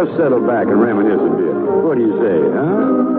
Let's settle back and reminisce a bit. What do you say, huh?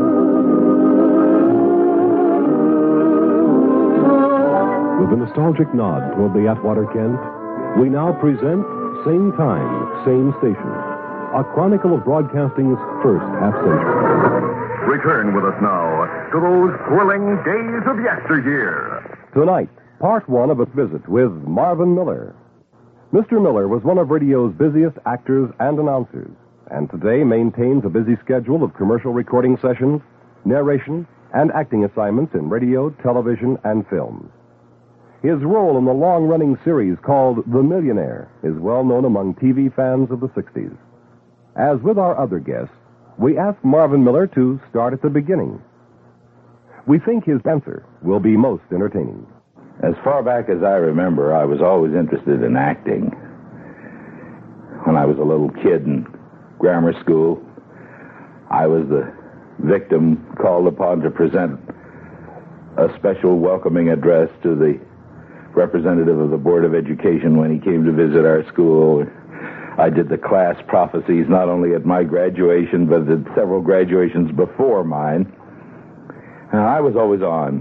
With a nostalgic nod toward the Atwater Kent, we now present Same Time, Same Station, a chronicle of broadcasting's first half-century. Return with us now to those thrilling days of yesteryear. Tonight, part one of a visit with Marvin Miller. Mr. Miller was one of radio's busiest actors and announcers, and today maintains a busy schedule of commercial recording sessions, narration, and acting assignments in radio, television, and film. His role in the long-running series called The Millionaire is well known among TV fans of the 60s. As with our other guests, we asked Marvin Miller to start at the beginning. We think his answer will be most entertaining. As far back as I remember, I was always interested in acting. When I was a little kid in grammar school, I was the victim called upon to present a special welcoming address to the representative of the Board of Education when he came to visit our school. I did the class prophecies not only at my graduation, but at several graduations before mine. And I was always on.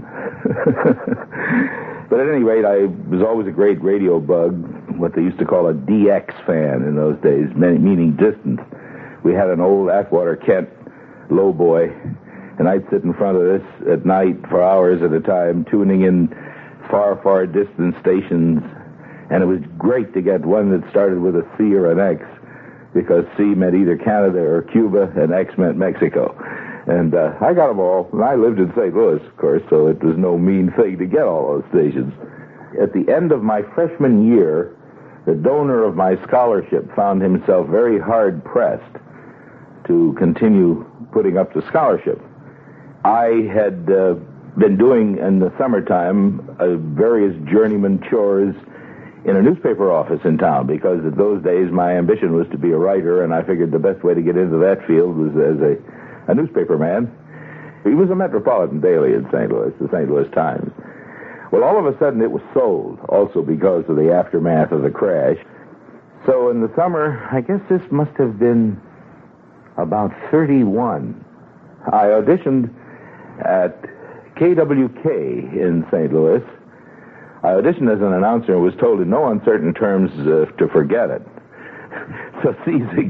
But at any rate, I was always a great radio bug, what they used to call a DX fan in those days, meaning distant. We had an old Atwater Kent lowboy, and I'd sit in front of this at night for hours at a time, tuning in far, far distant stations, and it was great to get one that started with a C or an X, because C meant either Canada or Cuba, and X meant Mexico. And I got them all, and I lived in St. Louis, of course, so it was no mean thing to get all those stations. At the end of my freshman year, the donor of my scholarship found himself very hard-pressed to continue putting up the scholarship. I had been doing, in the summertime, various journeyman chores in a newspaper office in town, because at those days my ambition was to be a writer, and I figured the best way to get into that field was as a newspaper man. He was a metropolitan daily in St. Louis, the St. Louis Times. Well, all of a sudden it was sold, also because of the aftermath of the crash. So in the summer, I guess this must have been about 31, I auditioned at KWK in St. Louis. I auditioned as an announcer and was told in no uncertain terms to forget it. So seizing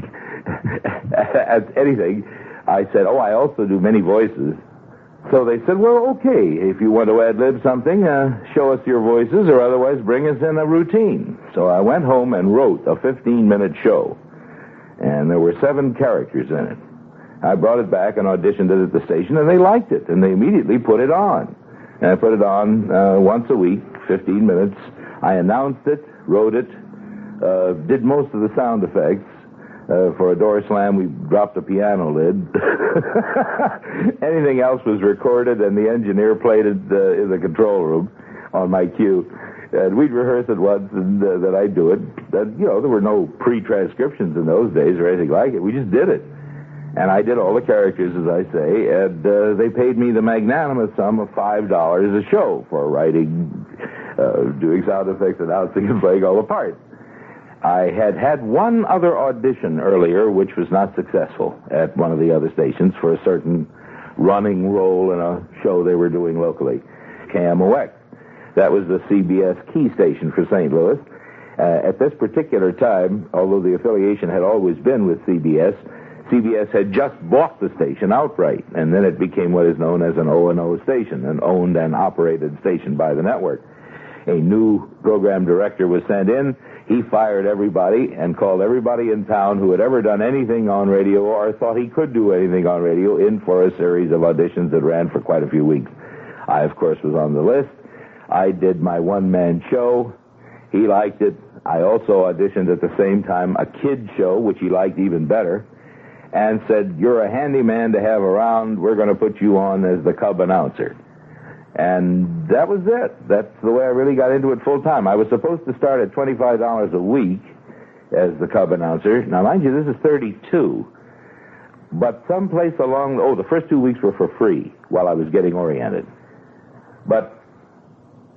at anything, I said, I also do many voices. So they said, well, okay, if you want to ad-lib something, show us your voices, or otherwise bring us in a routine. So I went home and wrote a 15-minute show, and there were 7 characters in it. I brought it back and auditioned it at the station, and they liked it, and they immediately put it on. And I put it on once a week, 15 minutes. I announced it, wrote it, did most of the sound effects. For a door slam, we dropped a piano lid. Anything else was recorded, and the engineer played it in the control room on my cue. And we'd rehearse it once, and that I'd do it. And, there were no pre-transcriptions in those days or anything like it. We just did it. And I did all the characters, as I say, and they paid me the magnanimous sum of $5 a show for writing, doing sound effects, announcing, and playing all the parts. I had one other audition earlier, which was not successful at one of the other stations for a certain running role in a show they were doing locally, KMOX. That was the CBS key station for St. Louis. At this particular time, although the affiliation had always been with CBS had just bought the station outright, and then it became what is known as an O&O station, an owned and operated station by the network. A new program director was sent in. He fired everybody and called everybody in town who had ever done anything on radio or thought he could do anything on radio in for a series of auditions that ran for quite a few weeks. I, of course, was on the list. I did my one-man show. He liked it. I also auditioned at the same time a kid show, which he liked even better, and said, you're a handy man to have around. We're going to put you on as the Cub announcer. And that was it. That's the way I really got into it full time. I was supposed to start at $25 a week as the Cub announcer. Now, mind you, this is 32. But someplace along, the first 2 weeks were for free while I was getting oriented. But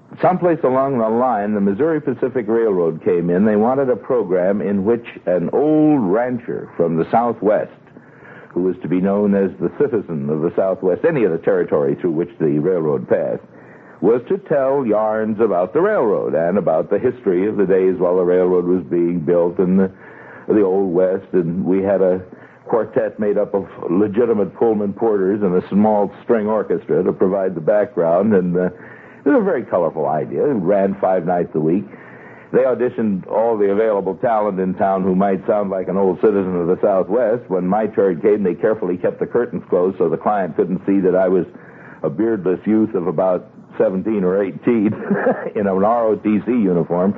someplace along the line, the Missouri Pacific Railroad came in. They wanted a program in which an old rancher from the Southwest, who was to be known as the citizen of the Southwest, any of the territory through which the railroad passed, was to tell yarns about the railroad and about the history of the days while the railroad was being built in the Old West. And we had a quartet made up of legitimate Pullman porters and a small string orchestra to provide the background. And it was a very colorful idea. It ran 5 nights a week. They auditioned all the available talent in town who might sound like an old citizen of the Southwest. When my turn came, they carefully kept the curtains closed so the client couldn't see that I was a beardless youth of about 17 or 18 in an ROTC uniform.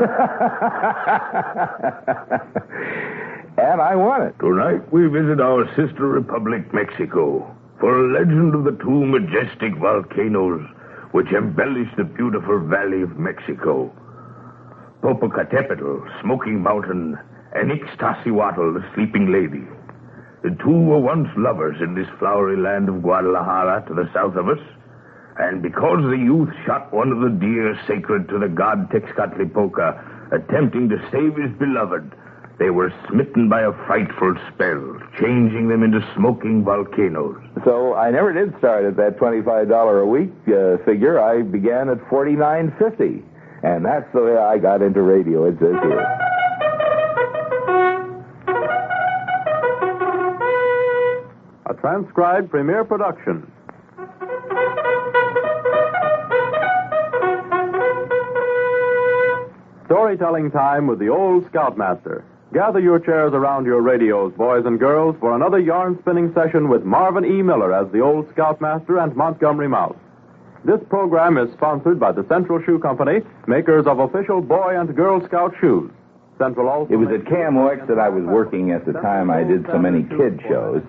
And I won it. Tonight we visit our sister republic, Mexico, for a legend of the 2 majestic volcanoes which embellish the beautiful valley of Mexico. Popocatépetl, Smoking Mountain, and Ixtaccíhuatl, the Sleeping Lady. The 2 were once lovers in this flowery land of Guadalajara to the south of us, and because the youth shot one of the deer sacred to the god Texcatlipoca, attempting to save his beloved, they were smitten by a frightful spell, changing them into smoking volcanoes. So I never did start at that $25 a week figure. I began at $49.50. And that's the way I got into radio, it says here. A transcribed premiere production. Storytelling time with the old Scoutmaster. Gather your chairs around your radios, boys and girls, for another yarn-spinning session with Marvin E. Miller as the old Scoutmaster and Montgomery Mouse. This program is sponsored by the Central Shoe Company, makers of official boy and girl Scout shoes. Central also... It was at KMOX that I was working at the time I did so many kid shows.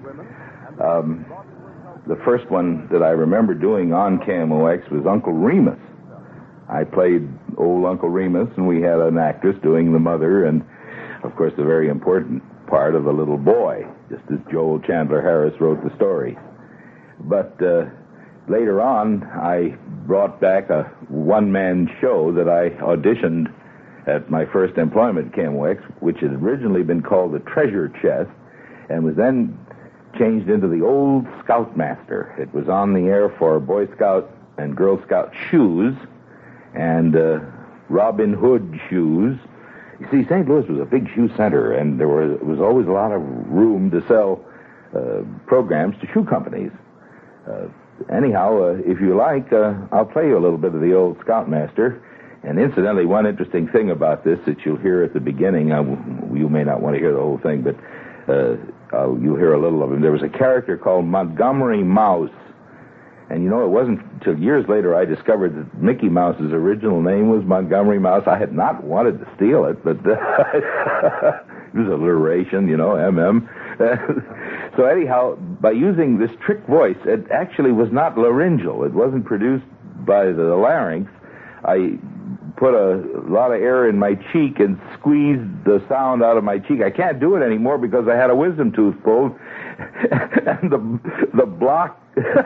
The first one that I remember doing on KMOX was Uncle Remus. I played old Uncle Remus, and we had an actress doing the mother, and, of course, the very important part of the little boy, just as Joel Chandler Harris wrote the story. But later on, I brought back a one-man show that I auditioned at my first employment at KMOX, which had originally been called the Treasure Chest, and was then changed into the Old Scoutmaster. It was on the air for Boy Scout and Girl Scout shoes and Robin Hood shoes. You see, St. Louis was a big shoe center, and there was always a lot of room to sell programs to shoe companies. Anyhow, if you like, I'll play you a little bit of the Old Scoutmaster. And incidentally, one interesting thing about this that you'll hear at the beginning, you may not want to hear the whole thing, but you'll hear a little of him. There was a character called Montgomery Mouse. And you know, it wasn't until years later I discovered that Mickey Mouse's original name was Montgomery Mouse. I had not wanted to steal it, but it was alliteration, you know, MM. So anyhow, by using this trick voice, it actually was not laryngeal. It wasn't produced by the larynx. I put a lot of air in my cheek and squeezed the sound out of my cheek. I can't do it anymore because I had a wisdom tooth pulled, and the block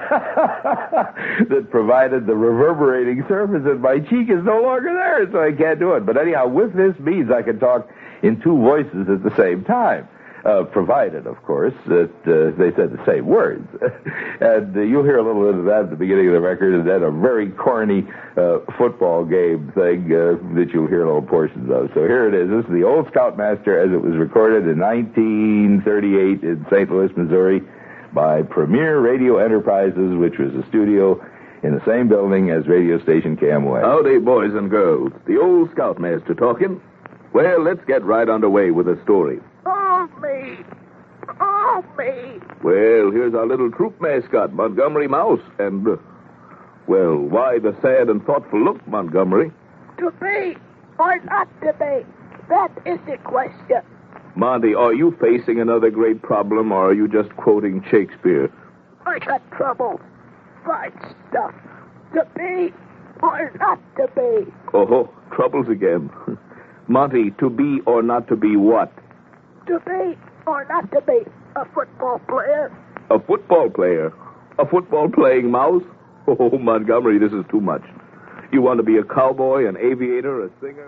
that provided the reverberating surface in my cheek is no longer there, so I can't do it. But anyhow, with this means I can talk in 2 voices at the same time. Provided, of course, that they said the same words. And you'll hear a little bit of that at the beginning of the record, and then a very corny football game thing that you'll hear little portions of. So here it is. This is the Old Scoutmaster as it was recorded in 1938 in St. Louis, Missouri, by Premier Radio Enterprises, which was a studio in the same building as radio station KMOX. Howdy, boys and girls. The Old Scoutmaster talking. Well, let's get right underway with the story. Oh, me. Oh, me. Well, here's our little troop mascot, Montgomery Mouse, and, well, why the sad and thoughtful look, Montgomery? To be or not to be? That is the question. Monty, are you facing another great problem, or are you just quoting Shakespeare? I got trouble. Right stuff. To be or not to be? Oh, troubles again. Monty, to be or not to be what? To be or not to be a football player? A football player? A football-playing mouse? Oh, Montgomery, this is too much. You want to be a cowboy, an aviator, a singer?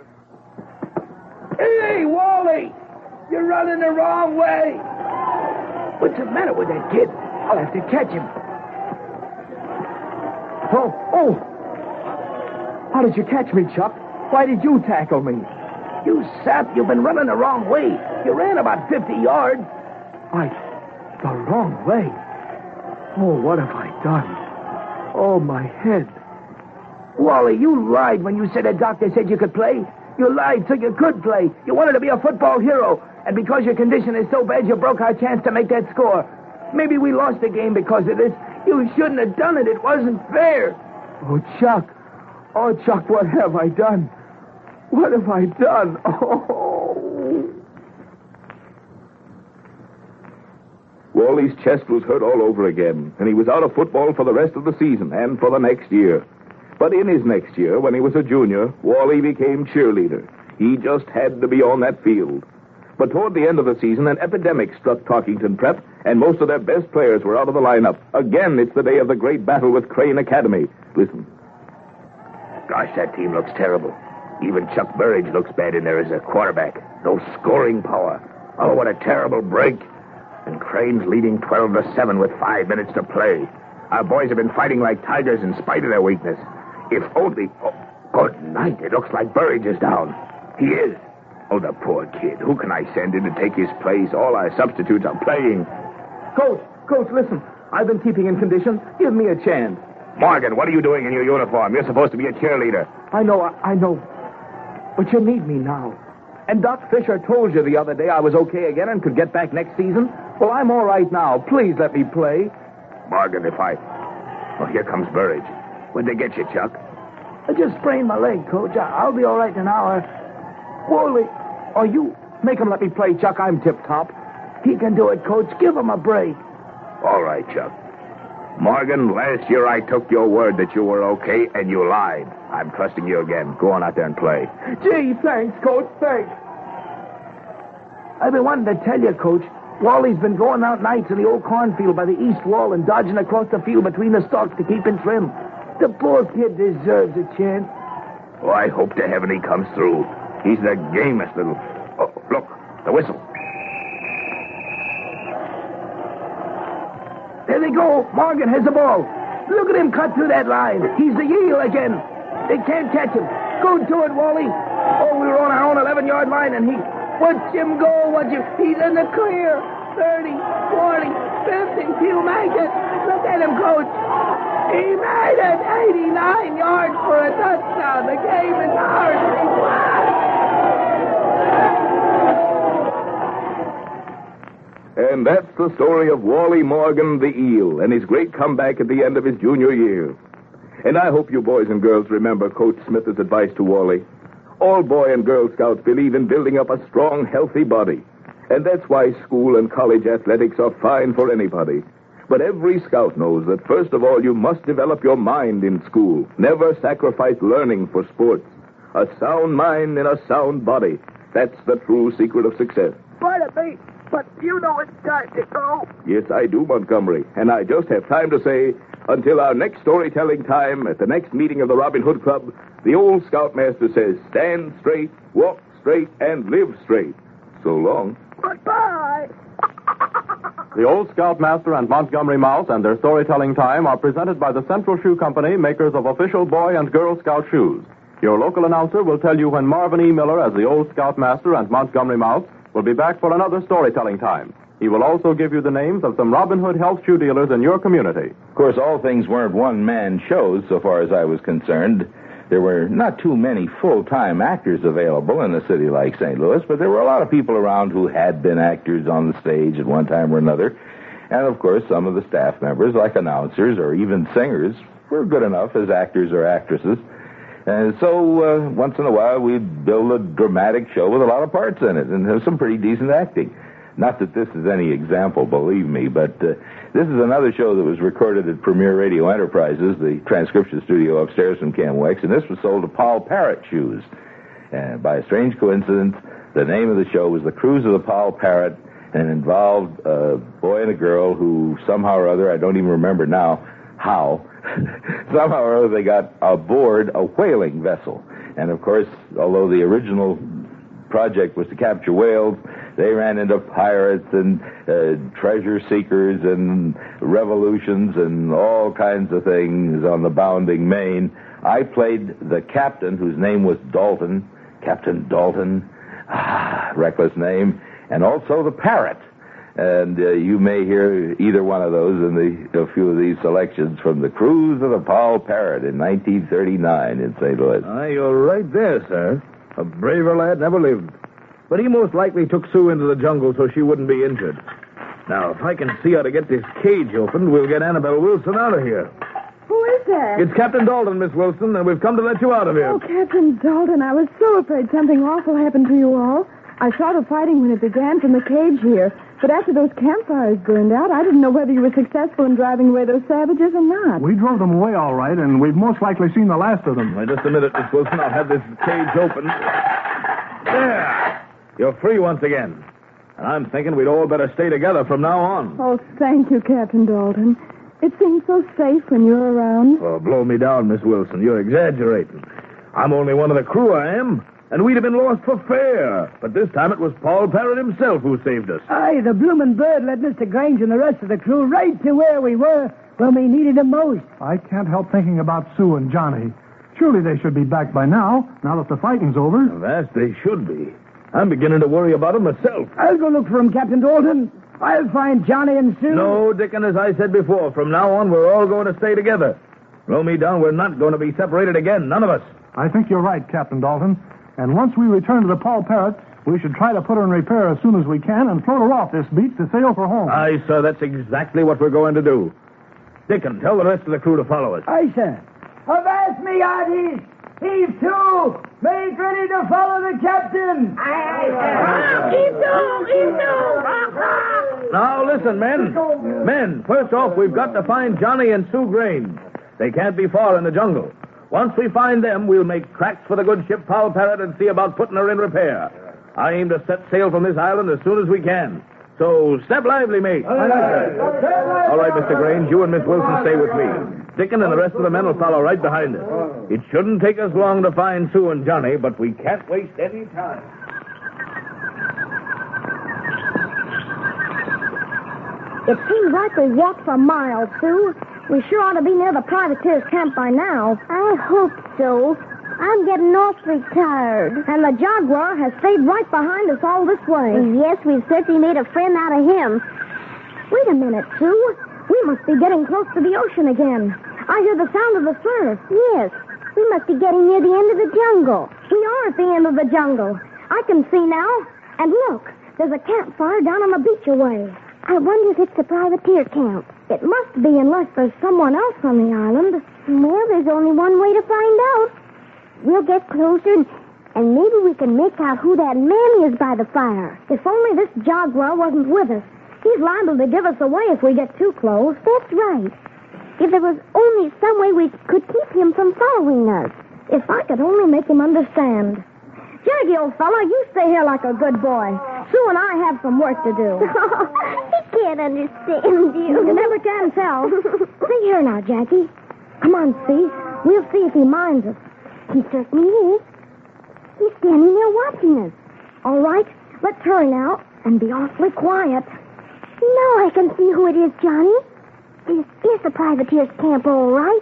Hey, Wally! You're running the wrong way. What's the matter with that kid? I'll have to catch him. Oh! How did you catch me, Chuck? Why did you tackle me? You sap, you've been running the wrong way. You ran about 50 yards. The wrong way? Oh, what have I done? Oh, my head. Wally, you lied when you said the doctor said you could play. You lied so you could play. You wanted to be a football hero. And because your condition is so bad, you broke our chance to make that score. Maybe we lost the game because of this. You shouldn't have done it. It wasn't fair. Oh, Chuck. Oh, Chuck, what have I done? What have I done? Oh. Wally's chest was hurt all over again, and he was out of football for the rest of the season and for the next year. But in his next year, when he was a junior, Wally became cheerleader. He just had to be on that field. But toward the end of the season, an epidemic struck Talkington Prep, and most of their best players were out of the lineup. Again, it's the day of the great battle with Crane Academy. Listen. Gosh, that team looks terrible. Even Chuck Burridge looks bad in there as a quarterback. No scoring power. Oh, what a terrible break. And Crane's leading 12-7 with 5 minutes to play. Our boys have been fighting like tigers in spite of their weakness. If only... Oh, good night. It looks like Burridge is down. He is. Oh, the poor kid. Who can I send in to take his place? All our substitutes are playing. Coach, listen. I've been keeping in condition. Give me a chance. Morgan, what are you doing in your uniform? You're supposed to be a cheerleader. I know. But you need me now. And Doc Fisher told you the other day I was okay again and could get back next season. Well, I'm all right now. Please let me play. Morgan, Oh, here comes Burridge. Where'd they get you, Chuck? I just sprained my leg, Coach. I'll be all right in an hour. Wally, you make him let me play, Chuck. I'm tip-top. He can do it, Coach. Give him a break. All right, Chuck. Morgan, last year I took your word that you were okay, and you lied. I'm trusting you again. Go on out there and play. Gee, thanks, Coach. Thanks. I've been wanting to tell you, Coach. Wally's been going out nights in the old cornfield by the east wall and dodging across the field between the stalks to keep in trim. The poor kid deserves a chance. Oh, I hope to heaven he comes through. He's the gamest little... Oh, look, the whistle. There they go. Morgan has the ball. Look at him cut through that line. He's the heel again. They can't catch him. Go to it, Wally. Oh, we were on our own 11-yard line, and he... Watch him go. He's in the clear. 30, 40, 50. He'll make it. Look at him, Coach. He made it. 89 yards for a touchdown. The game is ours. He won. And that's the story of Wally Morgan, the eel, and his great comeback at the end of his junior year. And I hope you boys and girls remember Coach Smith's advice to Wally. All Boy and Girl Scouts believe in building up a strong, healthy body. And that's why school and college athletics are fine for anybody. But every scout knows that first of all, you must develop your mind in school. Never sacrifice learning for sports. A sound mind in a sound body. That's the true secret of success. Pardon me, but you know it's time to go. Yes, I do, Montgomery. And I just have time to say, until our next storytelling time at the next meeting of the Robin Hood Club, the old Scoutmaster says, stand straight, walk straight, and live straight. So long. Goodbye. The Old Scoutmaster and Montgomery Mouse and their storytelling time are presented by the Central Shoe Company, makers of official Boy and Girl Scout shoes. Your local announcer will tell you when Marvin E. Miller as the Old Scoutmaster and Montgomery Mouse will be back for another storytelling time. He will also give you the names of some Robin Hood health shoe dealers in your community. Of course, all things weren't one-man shows, so far as I was concerned. There were not too many full-time actors available in a city like St. Louis, but there were a lot of people around who had been actors on the stage at one time or another. And, of course, some of the staff members, like announcers or even singers, were good enough as actors or actresses. And so, once in a while, we'd build a dramatic show with a lot of parts in it and have some pretty decent acting. Not that this is any example, believe me, but this is another show that was recorded at Premier Radio Enterprises, the transcription studio upstairs from KMWX, and this was sold to Paul Parrott Shoes. And by a strange coincidence, the name of the show was The Cruise of the Paul Parrott, and involved a boy and a girl who somehow or other, I don't even remember now how, somehow or other they got aboard a whaling vessel. And, of course, although the original project was to capture whales, they ran into pirates and treasure seekers and revolutions and all kinds of things on the bounding main. I played the captain, whose name was Dalton, Captain Dalton, reckless name, and also the parrot. And you may hear either one of those in a few of these selections from the cruise of the Paul Parrot in 1939 in St. Louis. You're right there, sir. A braver lad never lived. But he most likely took Sue into the jungle so she wouldn't be injured. Now, if I can see how to get this cage opened, we'll get Annabelle Wilson out of here. Who is that? It's Captain Dalton, Miss Wilson, and we've come to let you out of here. Oh, Captain Dalton, I was so afraid something awful happened to you all. I saw the fighting when it began from the cage here. But after those campfires burned out, I didn't know whether you were successful in driving away those savages or not. We drove them away all right, and we've most likely seen the last of them. Wait just a minute, Miss Wilson. I'll have this cage open. There! You're free once again. And I'm thinking we'd all better stay together from now on. Oh, thank you, Captain Dalton. It seems so safe when you're around. Oh, blow me down, Miss Wilson. You're exaggerating. I'm only one of the crew, I am. And we'd have been lost for fair. But this time it was Paul Parrot himself who saved us. Aye, the bloomin' bird led Mr. Grange and the rest of the crew right to where we were when we needed him most. I can't help thinking about Sue and Johnny. Surely they should be back by now that the fighting's over. That they should be. I'm beginning to worry about them myself. I'll go look for him, Captain Dalton. I'll find Johnny and Sue. No, Dickon, as I said before, from now on we're all going to stay together. Blow me down, we're not going to be separated again, none of us. I think you're right, Captain Dalton. And once we return to the Paul Parrot, we should try to put her in repair as soon as we can and float her off this beach to sail for home. Aye, sir, that's exactly what we're going to do. Dickon, tell the rest of the crew to follow us. Aye, sir. Avast me, hearties! Heave to! Make ready to follow the captain! Heave to! Now, listen, men. Men, first off, we've got to find Johnny and Sue Grange. They can't be far in the jungle. Once we find them, we'll make tracks for the good ship Paul Parrot and see about putting her in repair. I aim to set sail from this island as soon as we can. So, step lively, mate. All right, Mr. Grange, you and Miss Wilson stay with me. Dickon and the rest of the men will follow right behind us. It shouldn't take us long to find Sue and Johnny, but we can't waste any time. It seems like we've walked for miles, Sue. We sure ought to be near the privateer's camp by now. I hope so. I'm getting awfully tired. And the Jaguar has stayed right behind us all this way. Yes, we've certainly made a friend out of him. Wait a minute, Sue. We must be getting close to the ocean again. I hear the sound of the surf. Yes, we must be getting near the end of the jungle. We are at the end of the jungle. I can see now. And look, there's a campfire down on the beach away. I wonder if it's the privateer camp. It must be unless there's someone else on the island. Well, there's only one way to find out. We'll get closer and maybe we can make out who that man is by the fire. If only this Jaguar wasn't with us. He's liable to give us away if we get too close. That's right. If there was only some way we could keep him from following us. If I could only make him understand. Jackie, old fella, you stay here like a good boy. Sue and I have some work to do. He can't understand you. You never can tell. See here now, Jackie. Come on, see. We'll see if he minds us. He certainly is. He's standing there watching us. All right, let's hurry now and be awfully quiet. Now I can see who it is, Johnny. This is the privateer's camp, all right.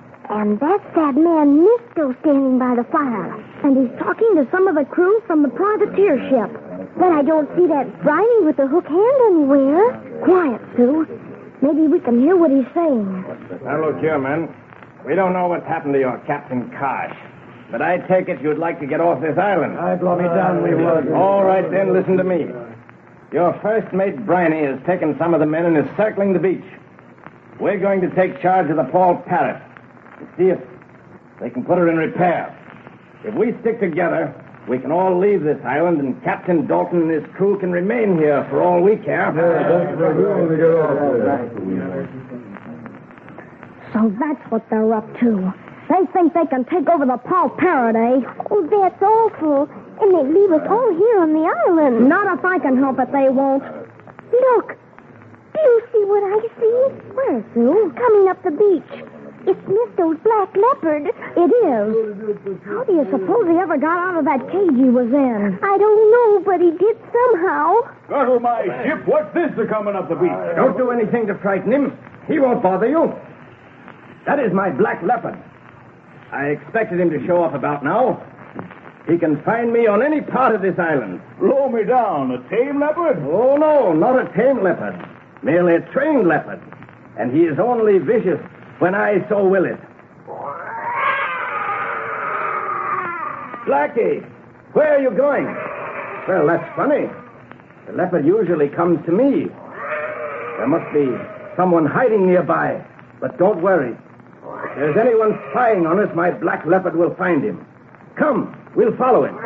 And that's that man Nisco standing by the fire. And he's talking to some of the crew from the privateer ship. But I don't see that Briney with the hook hand anywhere. Quiet, Sue. Maybe we can hear what he's saying. Now, look here, men. We don't know what's happened to your Captain Kosh. But I take it you'd like to get off this island. Aye, blow me down, we would. All right, then, listen to me. Your first mate, Briney, has taken some of the men and is circling the beach. We're going to take charge of the Paul Parrot to see if they can put her in repair. If we stick together, we can all leave this island, and Captain Dalton and his crew can remain here for all we care. So that's what they're up to. They think they can take over the Paul Parrot, eh? Oh, that's awful. And they leave us all here on the island. Not if I can help it, they won't. Look. Do you see what I see? Where, Sue? Coming up the beach. It's Misto's black leopard. It is. How do you suppose he ever got out of that cage he was in? I don't know, but he did somehow. Scuttle my ship. What's this coming up the beach? Don't do anything to frighten him. He won't bother you. That is my black leopard. I expected him to show up about now. He can find me on any part of this island. Blow me down. A tame leopard? Oh, no, not a tame leopard. Merely a trained leopard. And he is only vicious when I so will it. Blackie, where are you going? Well, that's funny. The leopard usually comes to me. There must be someone hiding nearby. But don't worry. If there's anyone spying on us, my black leopard will find him. Come, we'll follow him.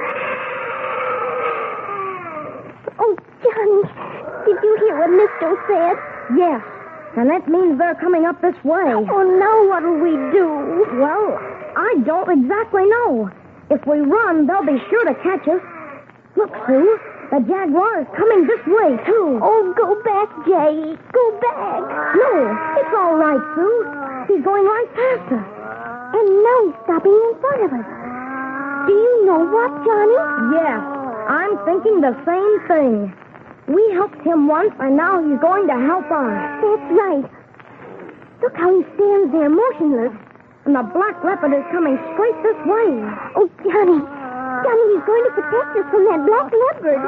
Oh, Johnny, did you hear what Misto said? Yes. And that means they're coming up this way. Oh, now what'll we do? Well, I don't exactly know. If we run, they'll be sure to catch us. Look, Sue, the Jaguar is coming this way, too. Oh, go back, Jay. Go back. No, it's all right, Sue. He's going right past us. And now he's stopping in front of us. Do you know what, Johnny? Yes, I'm thinking the same thing. We helped him once, and now he's going to help us. That's right. Look how he stands there motionless. And the black leopard is coming straight this way. Oh, Johnny. Johnny, he's going to protect us from that black leopard.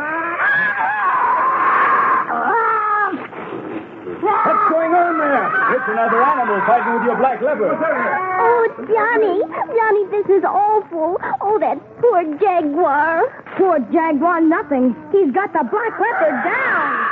What's going on there? It's another animal fighting with your black leopard. Oh, Johnny. Johnny, this is awful. Oh, that poor Jaguar. Poor Jaguar, nothing. He's got the black leopard down.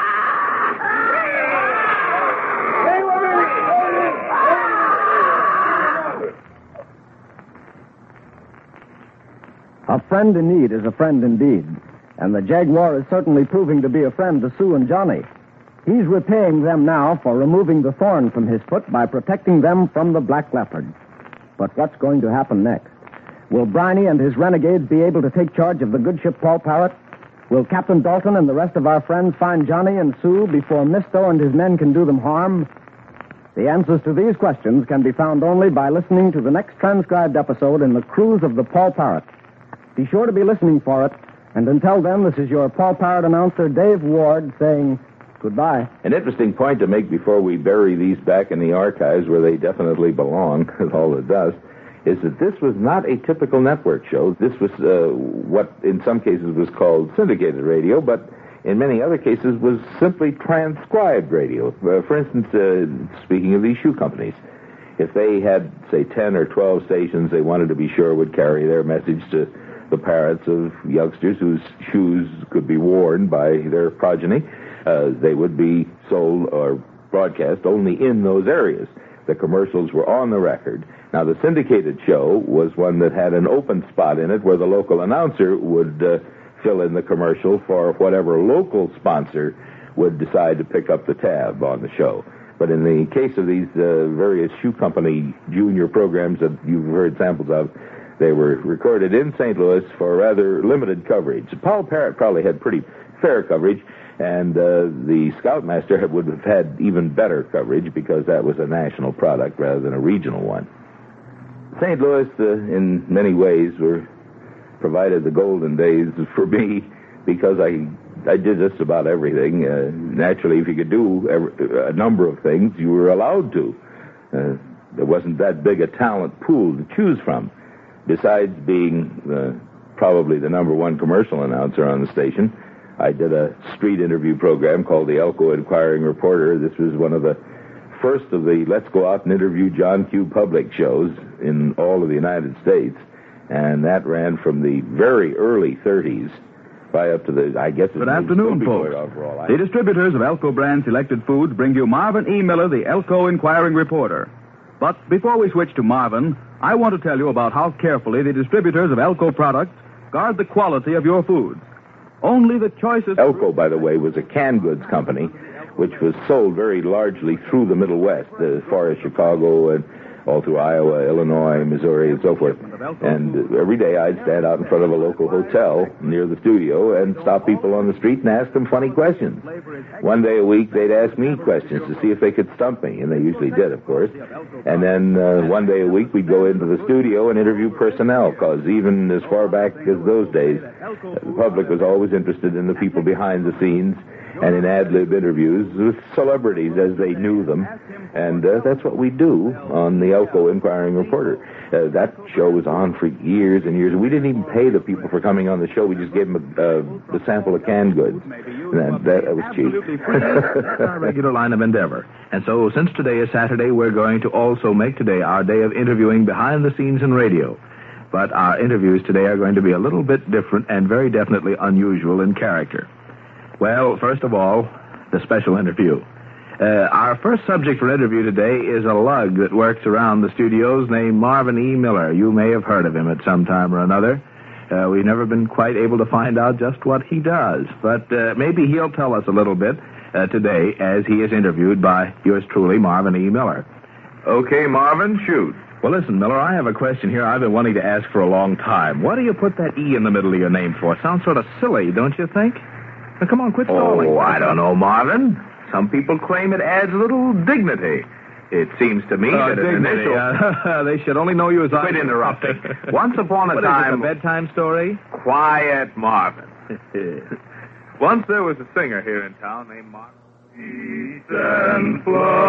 A friend in need is a friend indeed. And the Jaguar is certainly proving to be a friend to Sue and Johnny. He's repaying them now for removing the thorn from his foot by protecting them from the black leopard. But what's going to happen next? Will Briney and his renegades be able to take charge of the good ship Paul Parrott? Will Captain Dalton and the rest of our friends find Johnny and Sue before Misto and his men can do them harm? The answers to these questions can be found only by listening to the next transcribed episode in The Cruise of the Paul Parrott. Be sure to be listening for it. And until then, this is your Paul Parrott announcer, Dave Ward, saying goodbye. An interesting point to make before we bury these back in the archives where they definitely belong, with all the dust, is that this was not a typical network show. This was what in some cases was called syndicated radio, but in many other cases was simply transcribed radio. For instance, speaking of these shoe companies, if they had, say, 10 or 12 stations they wanted to be sure would carry their message to the parents of youngsters whose shoes could be worn by their progeny, they would be sold or broadcast only in those areas. The commercials were on the record. Now, the syndicated show was one that had an open spot in it where the local announcer would fill in the commercial for whatever local sponsor would decide to pick up the tab on the show. But in the case of these various shoe company junior programs that you've heard samples of, they were recorded in St. Louis for rather limited coverage. Paul Parrott probably had pretty fair coverage, and the Scoutmaster would have had even better coverage because that was a national product rather than a regional one. St. Louis, in many ways, provided the golden days for me because I did just about everything. Naturally, if you could do a number of things, you were allowed to. There wasn't that big a talent pool to choose from. Besides being probably the number one commercial announcer on the station, I did a street interview program called the Elko Inquiring Reporter. This was one of the first of the Let's Go Out and Interview John Q. Public shows in all of the United States. And that ran from the very early 30s by up to the, I guess... Good afternoon, folks. The distributors of Elko brand selected foods bring you Marvin E. Miller, the Elko Inquiring Reporter. But before we switch to Marvin, I want to tell you about how carefully the distributors of Elko products guard the quality of your foods. Only the choicest... Elko, by the way, was a canned goods company which was sold very largely through the Middle West, as far as Chicago and all through Iowa, Illinois, Missouri, and so forth. And every day I'd stand out in front of a local hotel near the studio and stop people on the street and ask them funny questions. One day a week they'd ask me questions to see if they could stump me, and they usually did, of course. And then one day a week we'd go into the studio and interview personnel, because even as far back as those days, the public was always interested in the people behind the scenes and in ad-lib interviews with celebrities as they knew them. And that's what we do on the Elko Inquiring Reporter. That show was on for years and years. We didn't even pay the people for coming on the show. We just gave them a sample of canned goods. And that was cheap. Our regular line of endeavor. And so, since today is Saturday, we're going to also make today our day of interviewing behind the scenes in radio. But our interviews today are going to be a little bit different and very definitely unusual in character. Well, first of all, the special interview. Our first subject for interview today is a lug that works around the studios named Marvin E. Miller. You may have heard of him at some time or another. We've never been quite able to find out just what he does, but maybe he'll tell us a little bit today as he is interviewed by yours truly, Marvin E. Miller. Okay, Marvin, shoot. Well, listen, Miller, I have a question here I've been wanting to ask for a long time. What do you put that E in the middle of your name for? It sounds sort of silly, don't you think? Now, come on, quit stalling. Oh, I don't know, Marvin. Some people claim it adds a little dignity. It seems to me that an initial... They should only know you as... Quit interrupting. Once upon a time... What is it, a bedtime story? Quiet, Marvin. Once there was a singer here in town named Marvin. Peace and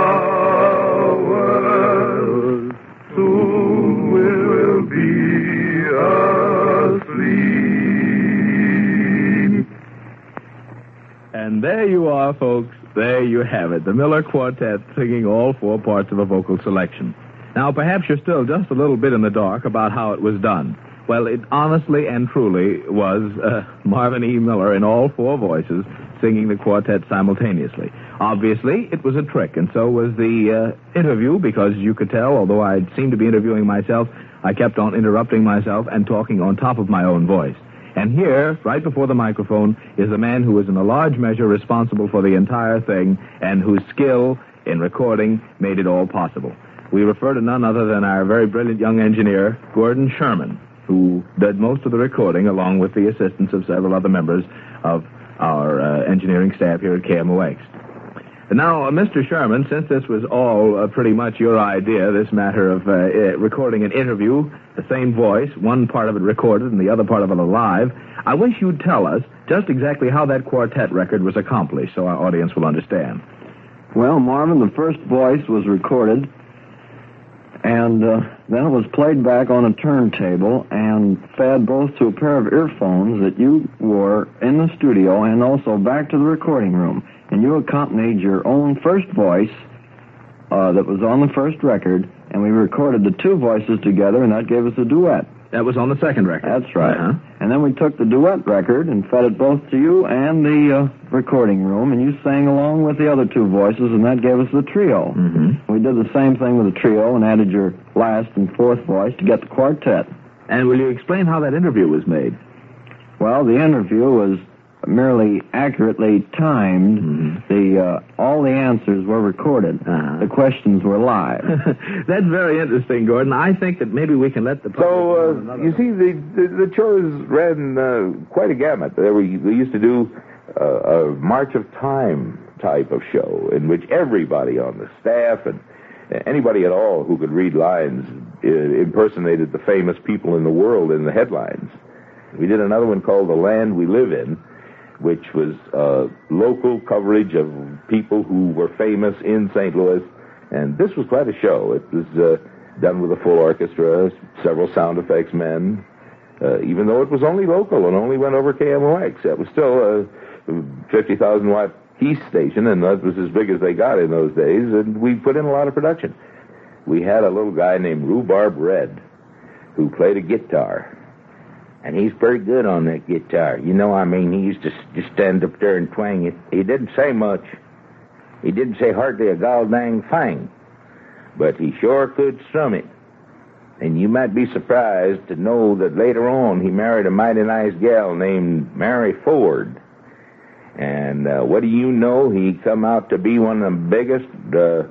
flowers soon will be asleep. And there you are, folks. There you have it. The Miller Quartet singing all four parts of a vocal selection. Now, perhaps you're still just a little bit in the dark about how it was done. Well, it honestly and truly was Marvin E. Miller in all four voices singing the quartet simultaneously. Obviously, it was a trick, and so was the interview, because you could tell, although I seemed to be interviewing myself, I kept on interrupting myself and talking on top of my own voice. And here, right before the microphone, is a man who is in a large measure responsible for the entire thing and whose skill in recording made it all possible. We refer to none other than our very brilliant young engineer, Gordon Sherman, who did most of the recording along with the assistance of several other members of our engineering staff here at KMOX. Now, Mr. Sherman, since this was all pretty much your idea, this matter of recording an interview, the same voice, one part of it recorded and the other part of it alive, I wish you'd tell us just exactly how that quartet record was accomplished so our audience will understand. Well, Marvin, the first voice was recorded, and then it was played back on a turntable and fed both to a pair of earphones that you wore in the studio and also back to the recording room. And you accompanied your own first voice that was on the first record, and we recorded the two voices together, and that gave us a duet. That was on the second record. That's right. Uh-huh. And then we took the duet record and fed it both to you and the recording room, and you sang along with the other two voices, and that gave us the trio. Mm-hmm. We did the same thing with the trio and added your last and fourth voice to get the quartet. And will you explain how that interview was made? Well, the interview was merely accurately timed. Mm-hmm. All the answers were recorded. Uh-huh. The questions were live. That's very interesting, Gordon. I think that maybe we can let the public... So, you see, the chores ran quite a gamut. We used to do a March of Time type of show in which everybody on the staff and anybody at all who could read lines impersonated the famous people in the world in the headlines. We did another one called The Land We Live In, which was local coverage of people who were famous in St. Louis. And this was quite a show. It was done with a full orchestra, several sound effects men, even though it was only local and only went over KMOX. It was still a 50,000-watt East station, and that was as big as they got in those days, and we put in a lot of production. We had a little guy named Rhubarb Red who played a guitar. And he's pretty good on that guitar. You know, I mean, he used to just stand up there and twang it. He didn't say much. He didn't say hardly a gall-dang thing. But he sure could strum it. And you might be surprised to know that later on he married a mighty nice gal named Mary Ford. And what do you know? He come out to be one of the biggest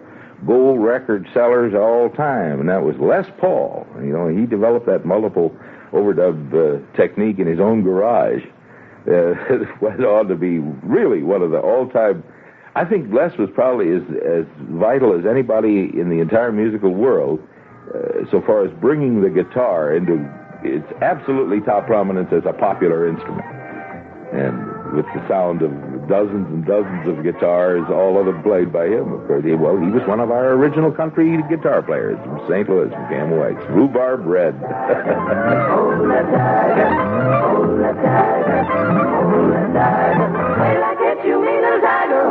gold record sellers of all time, and that was Les Paul. You know, he developed that multiple overdub technique in his own garage. Went on to be really one of the all-time... I think Les was probably as vital as anybody in the entire musical world so far as bringing the guitar into its absolutely top prominence as a popular instrument. And with the sound of dozens and dozens of guitars, all of them played by him. Of course, he was one of our original country guitar players from St. Louis, from Cam White's. Rhubarb Red. Oh, the tiger, oh, the tiger, oh, the tiger. Well, I get you mean a tiger.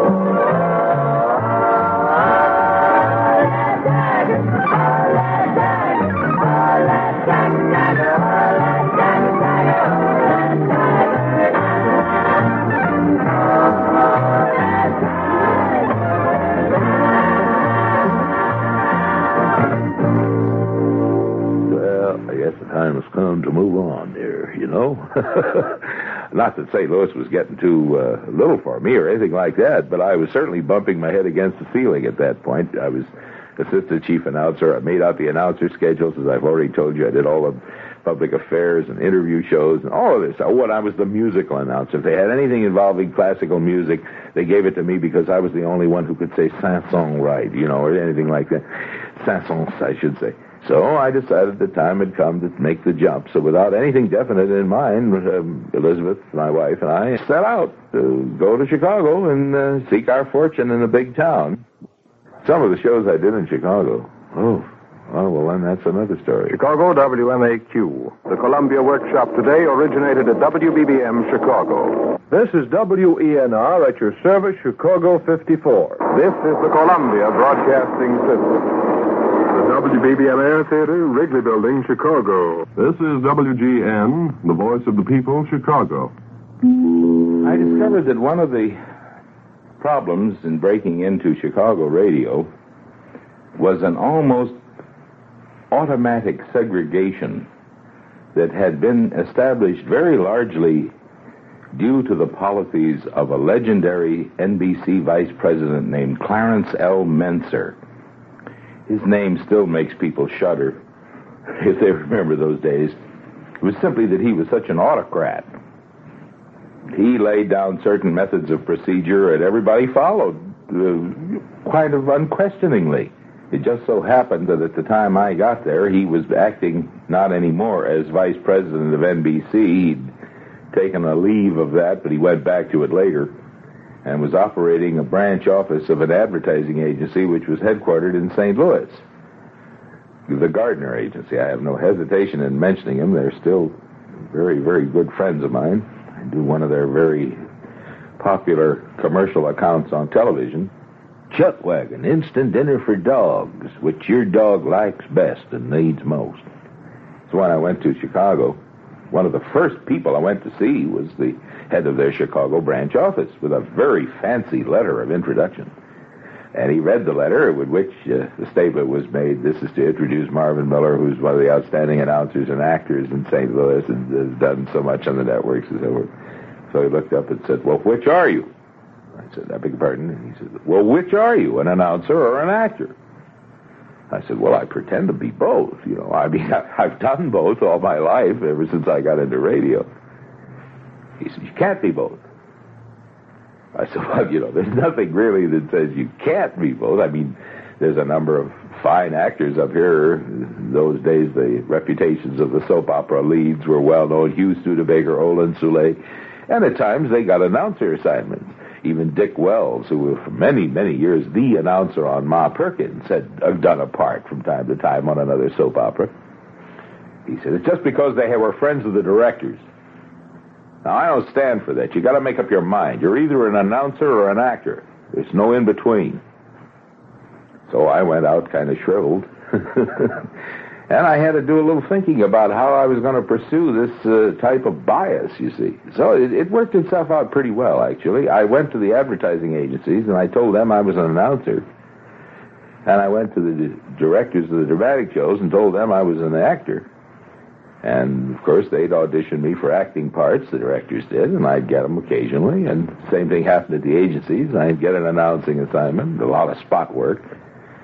Time has come to move on there, you know. Not that St. Louis was getting too little for me or anything like that, but I was certainly bumping my head against the ceiling at that point. I was assistant chief announcer. I made out the announcer schedules, as I've already told you. I did all the public affairs and interview shows and all of this. I was the musical announcer. If they had anything involving classical music, they gave it to me because I was the only one who could say Sanson right, you know, or anything like that. Sansons, I should say. So I decided the time had come to make the jump. So without anything definite in mind, Elizabeth, my wife, and I set out to go to Chicago and seek our fortune in a big town. Some of the shows I did in Chicago. Oh, well, then that's another story. Chicago, WMAQ. The Columbia Workshop today originated at WBBM, Chicago. This is WENR at your service, Chicago 54. This is the Columbia Broadcasting System. WBBM Air Theater, Wrigley Building, Chicago. This is WGN, the voice of the people, Chicago. I discovered that one of the problems in breaking into Chicago radio was an almost automatic segregation that had been established very largely due to the policies of a legendary NBC vice president named Clarence L. Menser. His name still makes people shudder if they remember those days. It was simply that he was such an autocrat. He laid down certain methods of procedure and everybody followed quite unquestioningly. It just so happened that at the time I got there, he was acting not anymore as vice president of NBC. He'd taken a leave of that, but he went back to it later, and was operating a branch office of an advertising agency which was headquartered in St. Louis. The Gardner Agency. I have no hesitation in mentioning them. They're still very, very good friends of mine. I do one of their very popular commercial accounts on television. Chuck Wagon, instant dinner for dogs, which your dog likes best and needs most. So when I went to Chicago, one of the first people I went to see was the head of their Chicago branch office with a very fancy letter of introduction. And he read the letter with which the statement was made, this is to introduce Marvin Miller, who's one of the outstanding announcers and actors in St. Louis and has done so much on the networks and so forth. So he looked up and said, well, which are you? I said, I beg your pardon? And he said, well, which are you, an announcer or an actor? I said, well, I pretend to be both. You know, I mean, I've done both all my life, ever since I got into radio. He said, you can't be both. I said, well, you know, there's nothing really that says you can't be both. I mean, there's a number of fine actors up here. In those days, the reputations of the soap opera leads were well known. Hugh Studebaker, Olin Soule. And at times, they got announcer assignments. Even Dick Wells, who was for many, many years the announcer on Ma Perkins, had done a part from time to time on another soap opera. He said, it's just because they were friends of the directors. Now, I don't stand for that. You got to make up your mind. You're either an announcer or an actor. There's no in between. So I went out kind of shriveled. And I had to do a little thinking about how I was going to pursue this type of bias, you see. So it worked itself out pretty well, actually. I went to the advertising agencies, and I told them I was an announcer. And I went to the directors of the dramatic shows and told them I was an actor. And, of course, they'd audition me for acting parts, the directors did, and I'd get them occasionally. And the same thing happened at the agencies. I'd get an announcing assignment, a lot of spot work.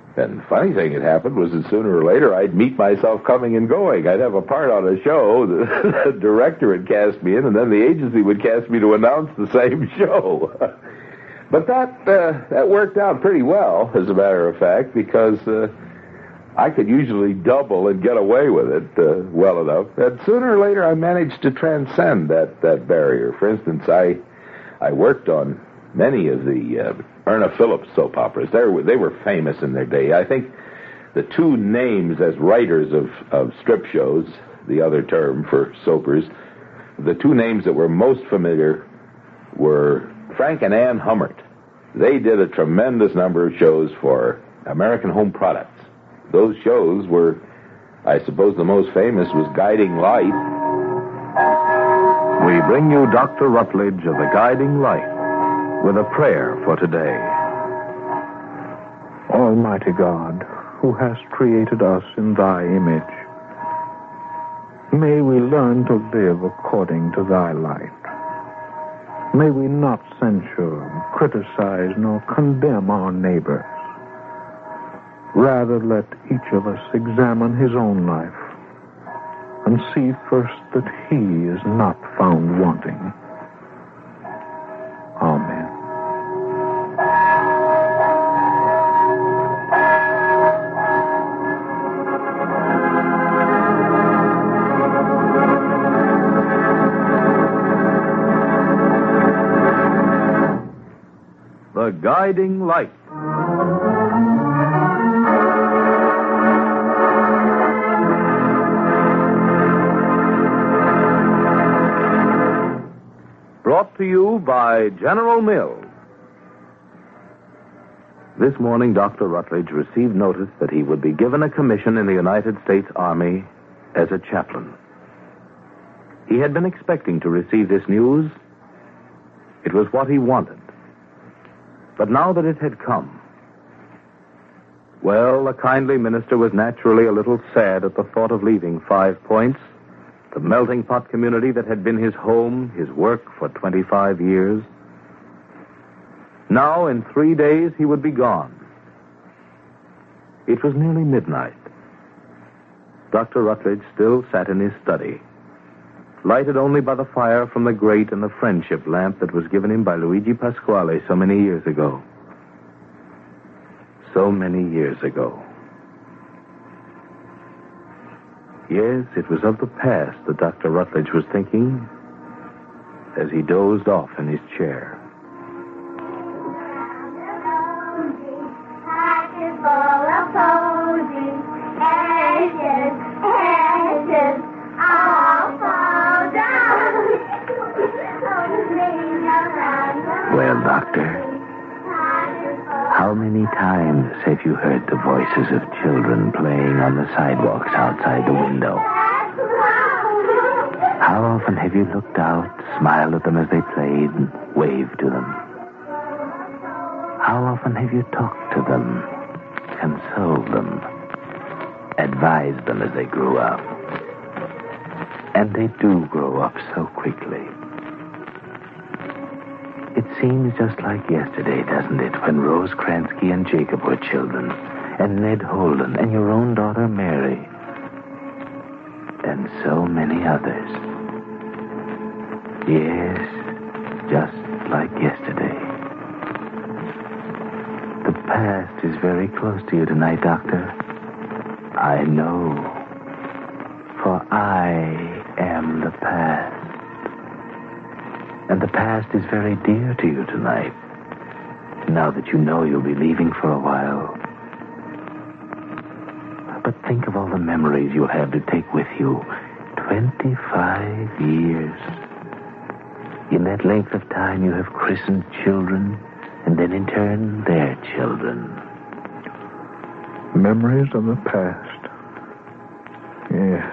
And the funny thing that happened was that sooner or later I'd meet myself coming and going. I'd have a part on a show, the director would cast me in, and then the agency would cast me to announce the same show. But that worked out pretty well, as a matter of fact, because I could usually double and get away with it well enough. And sooner or later I managed to transcend that barrier. For instance, I worked on many of the Erna Phillips soap operas. They were famous in their day. I think the two names as writers of strip shows, the other term for soapers, the two names that were most familiar were Frank and Ann Hummert. They did a tremendous number of shows for American Home Products. Those shows were, I suppose the most famous was Guiding Light. We bring you Dr. Rutledge of the Guiding Light with a prayer for today. Almighty God, who hast created us in thy image, may we learn to live according to thy light. May we not censure, criticize, nor condemn our neighbors. Rather, let each of us examine his own life and see first that he is not found wanting. Amen. The Guiding Light. Brought to you by General Mills. This morning, Dr. Rutledge received notice that he would be given a commission in the United States Army as a chaplain. He had been expecting to receive this news. It was what he wanted. But now that it had come, well, the kindly minister was naturally a little sad at the thought of leaving 5 Points, the melting pot community that had been his home, his work for 25 years. Now, in 3 days, he would be gone. It was nearly midnight. Dr. Rutledge still sat in his study, lighted only by the fire from the grate and the friendship lamp that was given him by Luigi Pasquale so many years ago. So many years ago. Yes, it was of the past that Dr. Rutledge was thinking as he dozed off in his chair. Well, Doctor, how many times have you heard the voices of children playing on the sidewalks outside the window? How often have you looked out, smiled at them as they played, and waved to them? How often have you talked to them, consoled them, advised them as they grew up? And they do grow up so quickly. It seems just like yesterday, doesn't it, when Rose Kransky and Jacob were children, and Ned Holden, and your own daughter Mary, and so many others. Yes, just like yesterday. The past is very close to you tonight, Doctor. I know, for I am the past. And the past is very dear to you tonight, now that you know you'll be leaving for a while. But think of all the memories you'll have to take with you. 25 years. In that length of time, you have christened children, and then in turn, their children. Memories of the past. Yes.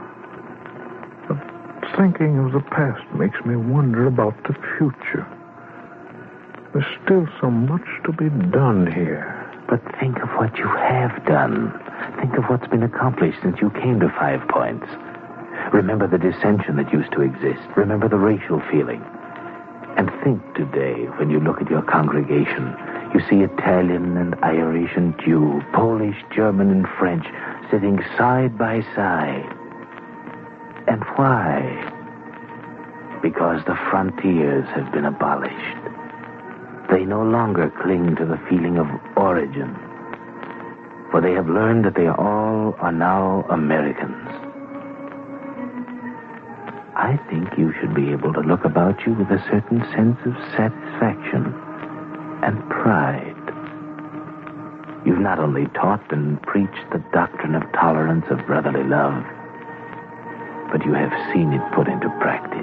Thinking of the past makes me wonder about the future. There's still so much to be done here. But think of what you have done. Think of what's been accomplished since you came to 5 Points. Remember the dissension that used to exist. Remember the racial feeling. And think today, when you look at your congregation, You see Italian and Irish and Jew, Polish, German, and French sitting side by side. And why? Because the frontiers have been abolished. They no longer cling to the feeling of origin, for they have learned that they all are now Americans. I think you should be able to look about you with a certain sense of satisfaction and pride. You've not only taught and preached the doctrine of tolerance, of brotherly love, but you have seen it put into practice.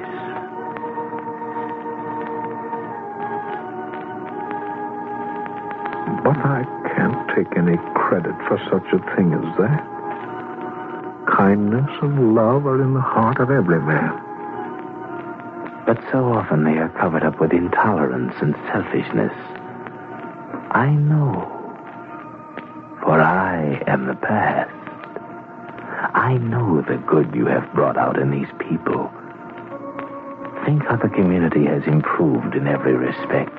But I can't take any credit for such a thing as that. Kindness and love are in the heart of every man. But so often they are covered up with intolerance and selfishness. I know, for I am the past. I know the good you have brought out in these people. Think how the community has improved in every respect.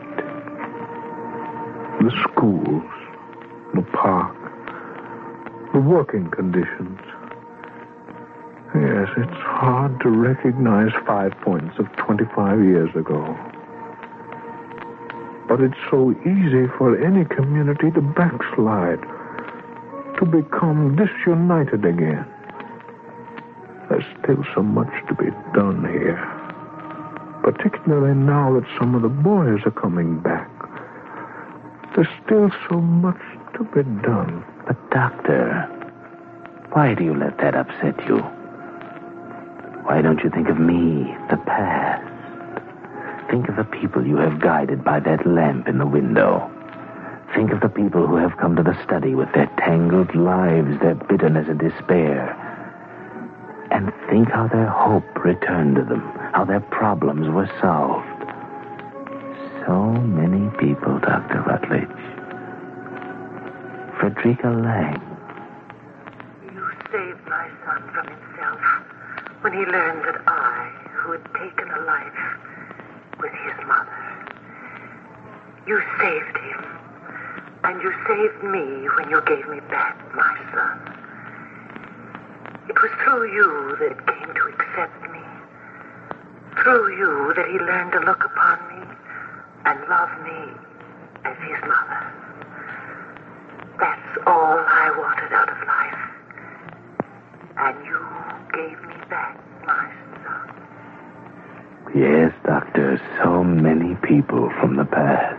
The schools, the park, the working conditions. Yes, it's hard to recognize 5 points of 25 years ago. But it's so easy for any community to backslide, to become disunited again. There's still so much to be done here, particularly now that some of the boys are coming back. There's still so much to be done. But, Doctor, why do you let that upset you? Why don't you think of me, the past? Think of the people you have guided by that lamp in the window. Think of the people who have come to the study with their tangled lives, their bitterness and despair. And think how their hope returned to them, how their problems were solved. So many people, Dr. Rutledge. Frederica Lang. You saved my son from himself when he learned that I, who had taken a life with his mother. You saved him, and you saved me when you gave me back my son. It was through you that it came to accept me. Through you that he learned to look upon me and love me as his mother. That's all I wanted out of life. And you gave me back my son. Yes, Doctor, so many people from the past.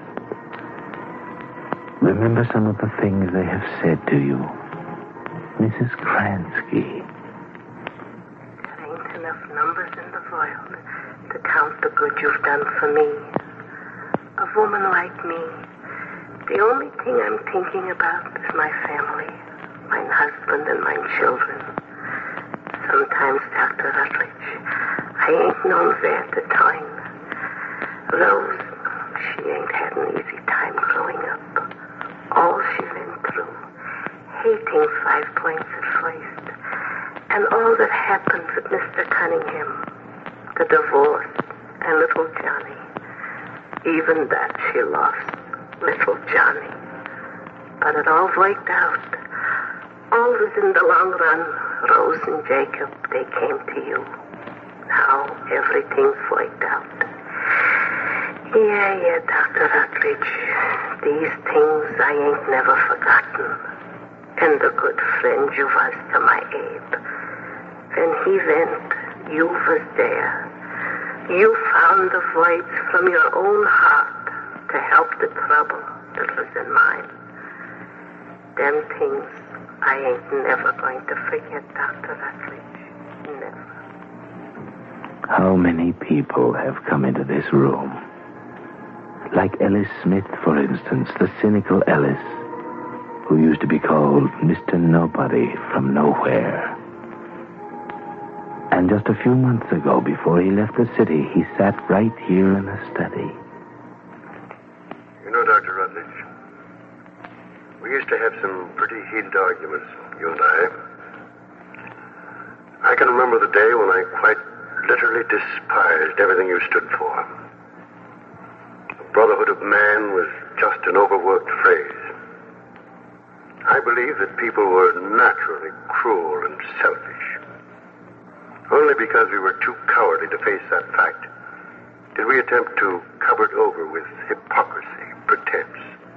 Remember some of the things they have said to you. Mrs. Kransky. There ain't enough numbers in the world to count the good you've done for me. A woman like me, the only thing I'm thinking about is my family, my husband and my children. Sometimes, Dr. Rutledge, I ain't known there at the time. Rose, she ain't had an easy time growing up. All she went through, hating 5 points at first, and all that happened with Mr. Cunningham, the divorce, and little Johnny. Even that she lost, little Johnny. But it all worked out. Always in the long run, Rose and Jacob, they came to you. Now everything's worked out. Yeah, Dr. Rutledge. These things I ain't never forgotten. And the good friend you was to my Abe. When he went, you was there. You found the voids from your own heart to help the trouble that was in mine. Them things I ain't never going to forget, Dr. Rutledge. Never. How many people have come into this room? Like Ellis Smith, for instance, the cynical Ellis, who used to be called Mr. Nobody from nowhere. And just a few months ago, before he left the city, he sat right here in the study. You know, Dr. Rutledge, we used to have some pretty heated arguments, you and I can remember the day when I quite literally despised everything you stood for. The brotherhood of man was just an overworked phrase. I believe that people were naturally cruel and selfish. Only because we were too cowardly to face that fact did we attempt to cover it over with hypocrisy, pretense.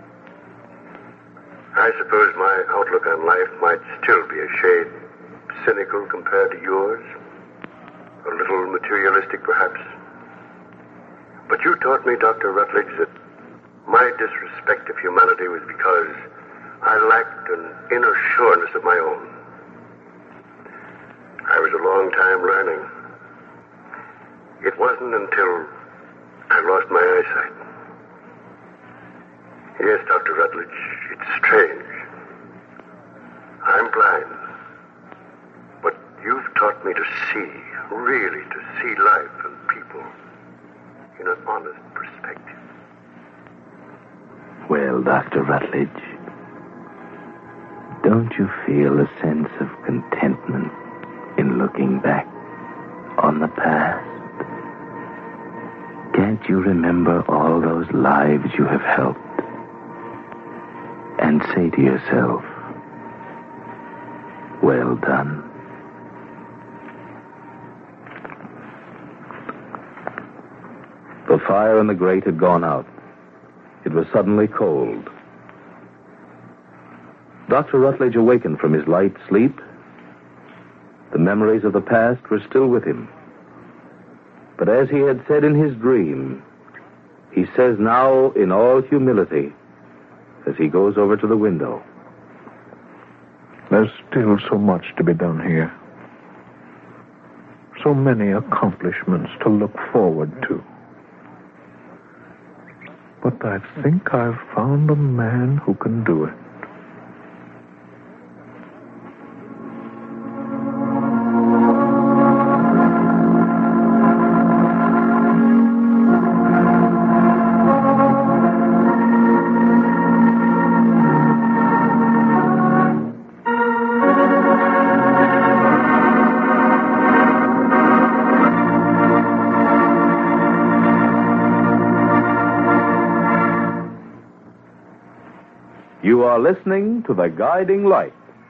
I suppose my outlook on life might still be a shade cynical compared to yours. A little materialistic, perhaps. But you taught me, Dr. Rutledge, that my disrespect of humanity was because I lacked an inner sureness of my own. I was a long time learning. It wasn't until I lost my eyesight. Yes, Dr. Rutledge, it's strange. I'm blind. But you've taught me to see, really to see life and people in an honest perspective. Well, Dr. Rutledge, don't you feel a sense of contentment in looking back on the past? Can't you remember all those lives you have helped? And say to yourself, well done. The fire in the grate had gone out. It was suddenly cold. Dr. Rutledge awakened from his light sleep. The memories of the past were still with him. But as he had said in his dream, he says now in all humility as he goes over to the window, there's still so much to be done here. So many accomplishments to look forward to. But I think I've found a man who can do it. You are listening to The Guiding Light.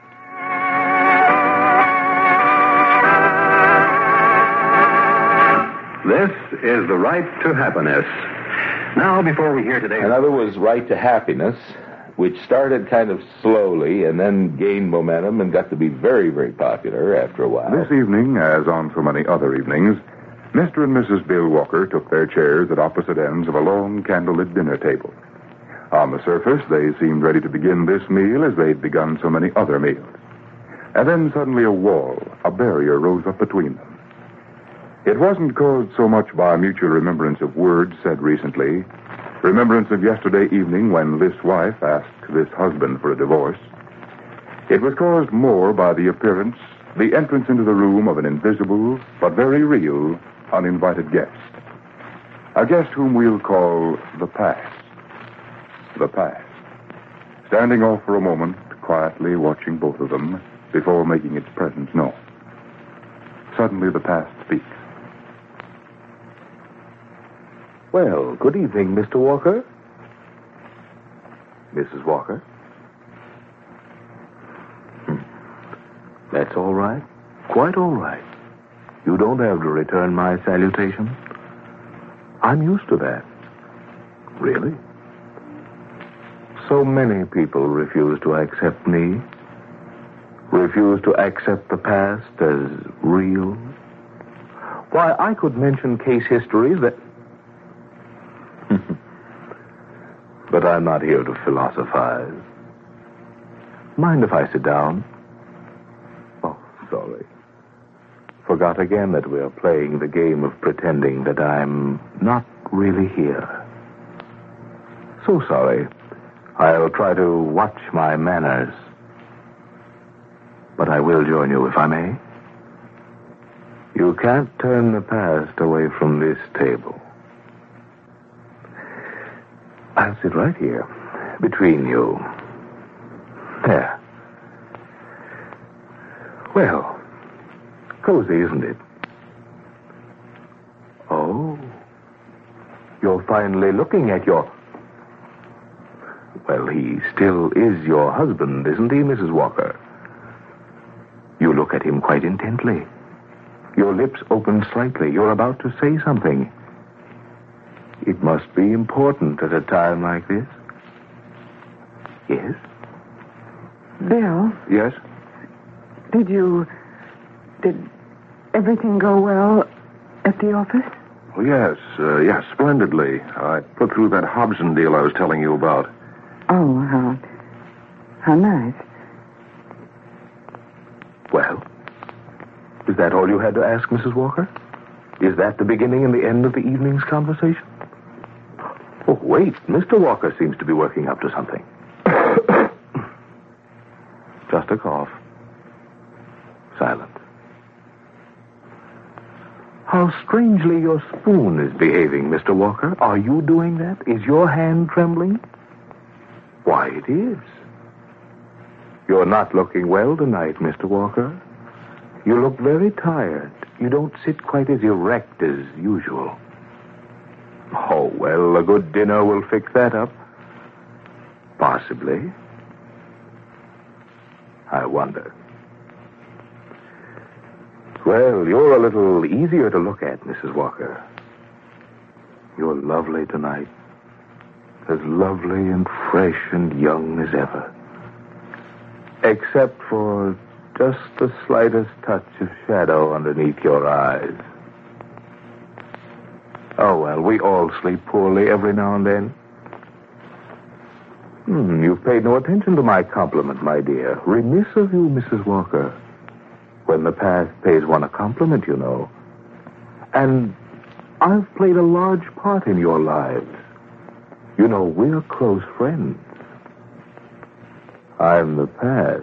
This is The Right to Happiness. Now, before we hear today... Another was Right to Happiness, which started kind of slowly and then gained momentum and got to be very, very popular after a while. This evening, as on so many other evenings, Mr. and Mrs. Bill Walker took their chairs at opposite ends of a long candlelit dinner table. On the surface, they seemed ready to begin this meal as they'd begun so many other meals. And then suddenly a wall, a barrier rose up between them. It wasn't caused so much by mutual remembrance of words said recently, remembrance of yesterday evening when this wife asked this husband for a divorce. It was caused more by the appearance, the entrance into the room of an invisible, but very real, uninvited guest. A guest whom we'll call the past. The past. Standing off for a moment, quietly watching both of them before making its presence known. Suddenly the past speaks. Well, good evening, Mr. Walker. Mrs. Walker. That's all right. Quite all right. You don't have to return my salutation. I'm used to that. Really? So many people refuse to accept me. Refuse to accept the past as real. Why, I could mention case histories that... But I'm not here to philosophize. Mind if I sit down? Oh, sorry. Forgot again that we're playing the game of pretending that I'm not really here. So sorry. I'll try to watch my manners. But I will join you if I may. You can't turn the past away from this table. I'll sit right here, between you. There. Well, cozy, isn't it? Oh. You're finally looking at your... Well, he still is your husband, isn't he, Mrs. Walker? You look at him quite intently. Your lips open slightly. You're about to say something. It must be important at a time like this. Yes? Bill, Yes? Did everything go well at the office? Oh, yes, splendidly. I put through that Hobson deal I was telling you about. Oh, how nice. Well, is that all you had to ask, Mrs. Walker? Is that the beginning and the end of the evening's conversation? Oh, wait. Mr. Walker seems to be working up to something. Just a cough. Silence. How strangely your spoon is behaving, Mr. Walker. Are you doing that? Is your hand trembling? Why, it is. You're not looking well tonight, Mr. Walker. You look very tired. You don't sit quite as erect as usual. Oh, well, a good dinner will fix that up. Possibly. I wonder. Well, you're a little easier to look at, Mrs. Walker. You're lovely tonight. As lovely and fresh and young as ever. Except for just the slightest touch of shadow underneath your eyes. Oh, well, we all sleep poorly every now and then. You've paid no attention to my compliment, my dear. Remiss of you, Mrs. Walker. When the past pays one a compliment, you know. And I've played a large part in your lives. You know, we're close friends. I'm the past.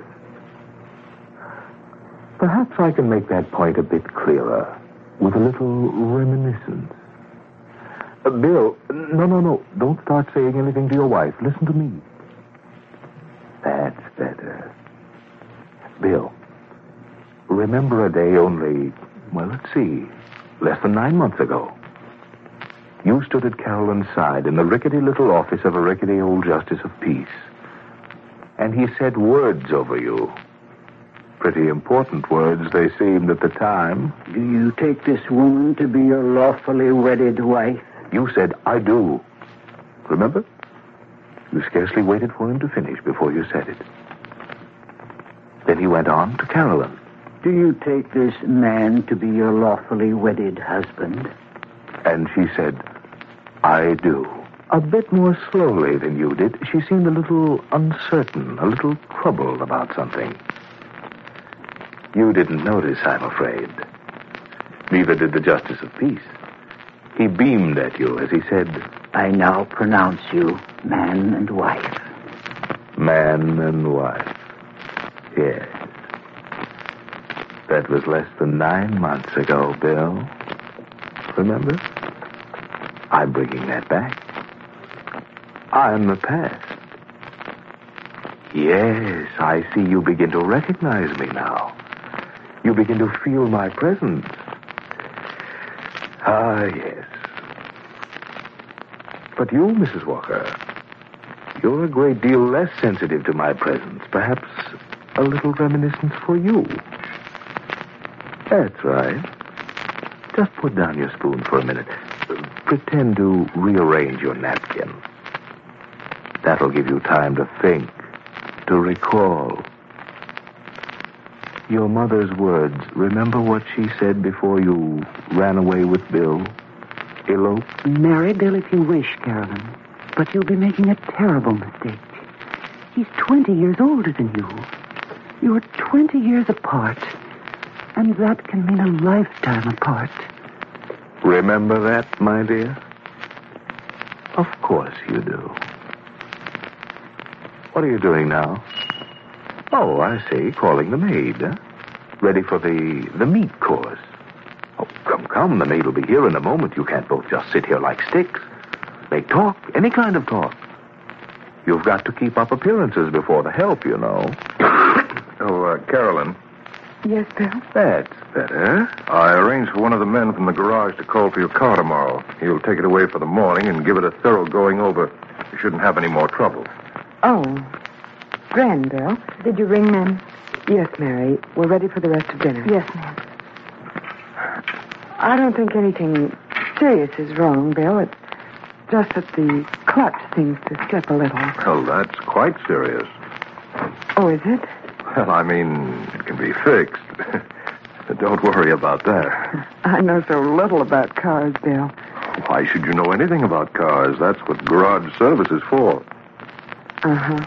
Perhaps I can make that point a bit clearer with a little reminiscence. Bill, no. Don't start saying anything to your wife. Listen to me. That's better. Bill, remember a day only, well, let's see, less than 9 months ago. You stood at Carolyn's side in the rickety little office of a rickety old justice of peace. And he said words over you. Pretty important words they seemed at the time. Do you take this woman to be your lawfully wedded wife? You said, I do. Remember? You scarcely waited for him to finish before you said it. Then he went on to Carolyn. Do you take this man to be your lawfully wedded husband? And she said, I do. A bit more slowly than you did. She seemed a little uncertain, a little troubled about something. You didn't notice, I'm afraid. Neither did the Justice of Peace. He beamed at you as he said, I now pronounce you man and wife. Man and wife. Yes. That was less than 9 months ago, Bill. Remember? I'm bringing that back. I'm the past. Yes, I see you begin to recognize me now. You begin to feel my presence. Ah, yes. But you, Mrs. Walker, you're a great deal less sensitive to my presence. Perhaps a little reminiscence for you. That's right. Just put down your spoon for a minute. Pretend to rearrange your napkin. That'll give you time to think, to recall. Your mother's words, remember what she said before you ran away with Bill? Eloped? Marry Bill if you wish, Carolyn. But you'll be making a terrible mistake. He's 20 years older than you. You're 20 years apart. And that can mean a lifetime apart. Remember that, my dear? Of course you do. What are you doing now? Oh, I see. Calling the maid, huh? Ready for the meat course. Oh, come. The maid will be here in a moment. You can't both just sit here like sticks. Make talk, any kind of talk. You've got to keep up appearances before the help, you know. Carolyn. Yes, Bill? That's better. I arranged for one of the men from the garage to call for your car tomorrow. He'll take it away for the morning and give it a thorough going over. You shouldn't have any more trouble. Oh. Grand, Bill. Did you ring, ma'am? Yes, Mary. We're ready for the rest of dinner. Yes, ma'am. I don't think anything serious is wrong, Bill. It's just that the clutch seems to slip a little. Well, that's quite serious. Oh, is it? Well, I mean, it can be fixed. Don't worry about that. I know so little about cars, Bill. Why should you know anything about cars? That's what garage service is for. Uh-huh.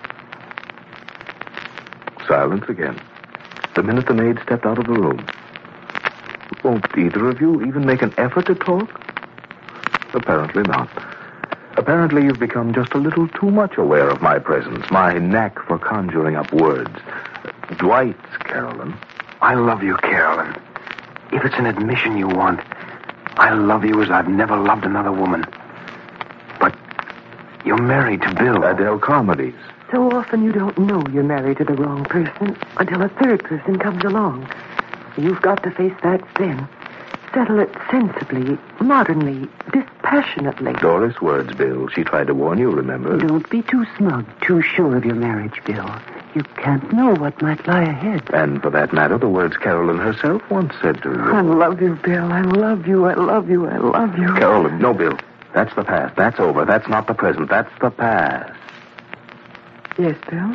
Silence again. The minute the maid stepped out of the room. Won't either of you even make an effort to talk? Apparently not. Apparently you've become just a little too much aware of my presence, my knack for conjuring up words. Dwight's Carolyn. I love you, Carolyn. If it's an admission you want, I love you as I've never loved another woman. But you're married to Bill. Adele Carmody's. So often you don't know you're married to the wrong person until a third person comes along. You've got to face facts then. Settle it sensibly, modernly, dispassionately. Doris' words, Bill. She tried to warn you, remember? Don't be too smug, too sure of your marriage, Bill. You can't know what might lie ahead. And for that matter, the words Carolyn herself once said to you. I love you, Bill. I love you. I love you. I love you. Carolyn. No, Bill. That's the past. That's over. That's not the present. That's the past. Yes, Bill?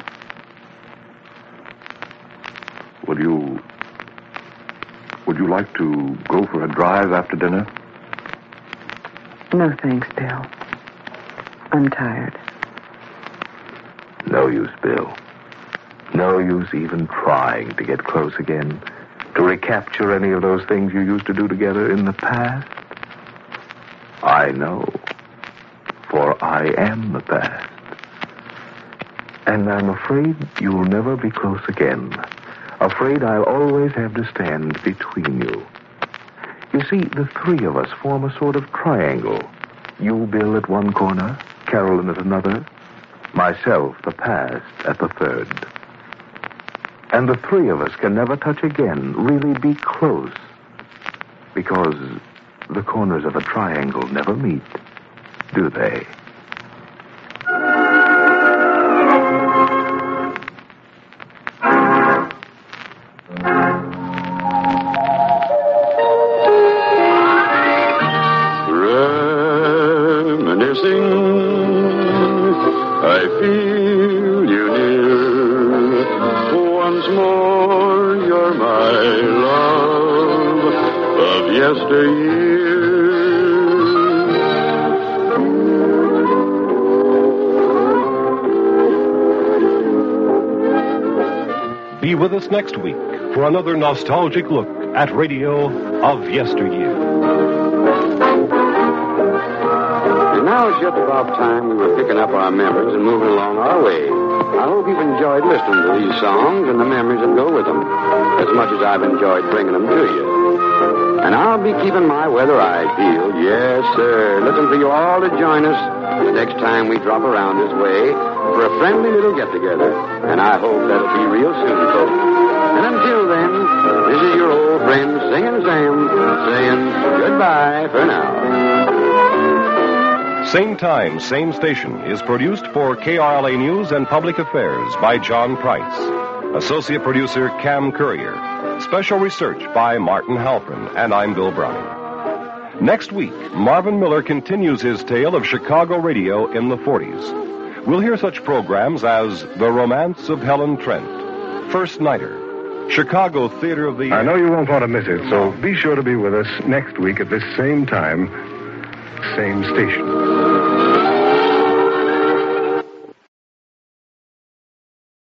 Would you like to go for a drive after dinner? No, thanks, Bill. I'm tired. No use, Bill. No use even trying to get close again, to recapture any of those things you used to do together in the past. I know, for I am the past. And I'm afraid you'll never be close again. Afraid I'll always have to stand between you. You see, the three of us form a sort of triangle. You, Bill, at one corner, Carolyn at another, myself, the past, at the third. And the three of us can never touch again, really be close. Because the corners of a triangle never meet, do they? Be with us next week for another nostalgic look at radio of yesteryear. And now it's just about time we were picking up our memories and moving along our way. I hope you've enjoyed listening to these songs and the memories that go with them, as much as I've enjoyed bringing them to you. And I'll be keeping my weather-eyed peeled, yes, sir, looking for you all to join us the next time we drop around this way for a friendly little get-together. And I hope that'll be real soon, folks. And until then, this is your old friend Singing Sam saying goodbye for now. Same time, same station is produced for KRLA News and Public Affairs by John Price. Associate producer Cam Courier. Special research by Martin Halpern, and I'm Bill Browning. Next week, Marvin Miller continues his tale of Chicago radio in the 40s. We'll hear such programs as The Romance of Helen Trent, First Nighter, Chicago Theater of the Year. I know you won't want to miss it, so be sure to be with us next week at this same time, same station.